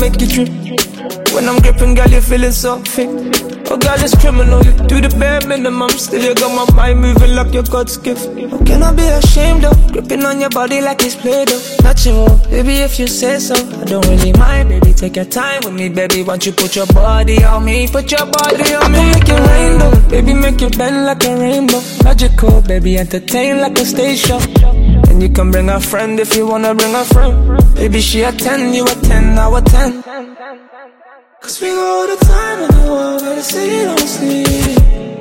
make you trip. When I'm gripping, girl, you feeling so thick. Oh, girl, it's criminal, you do the bare minimum. Still you got my mind moving like your God's gift. How can I be ashamed of gripping on your body like it's Play-Doh? Natural, baby, if you say so. I don't really mind, baby, take your time with me, baby. Won't you put your body on me, put your body on me. Make it rain, though, baby, make it bend like a rainbow. Magical, baby, entertain like a stage show. And you can bring a friend if you wanna bring a friend. Baby, she a 10, you a 10, I a 10. Cause we go all the time in the world, better say you don't sleep.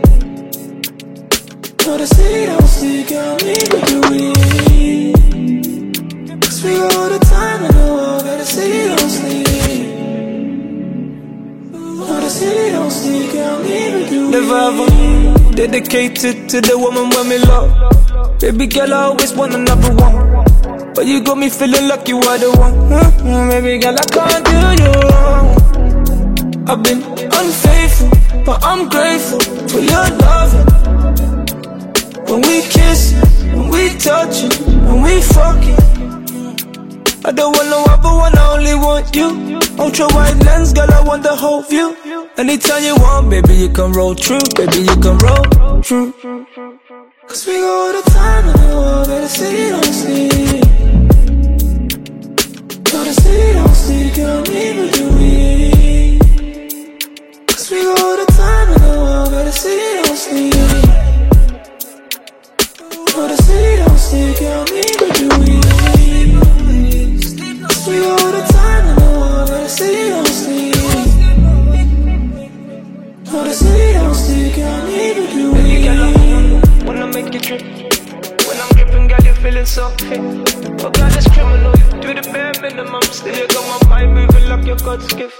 Better say you don't sleep, girl, me with you weak. Cause we go all the time in the world, better say you don't sleep. Better say you don't sleep, girl, me with you weak. Never ever dedicated to the woman when me love. Baby girl, I always want another one. But you got me feeling like you are the one. Baby girl, I can't do you wrong. I've been unfaithful, but I'm grateful for your love. When we kiss, when we touch it, when we fuck it. I don't want no other one, I only want you. Ultra wide lens, girl, I want the whole view. Anytime you want, baby, you can roll through. Baby, you can roll through. Cause we go all the time in the world, better say you don't sleep. Better say you don't sleep, girl, me with you weak. Cause we go all the time in the world, better say you don't sleep. Better say you don't sleep, girl, me with you weak. Cause we go all the time in the world, better say you don't sleep. Better say you don't sleep, girl, me with you weak. Wanna make you trip. When I'm gripping, girl, you feeling so fit. Oh, God, it's criminal, you do the bare minimum. Still you got my mind moving like your God's gift.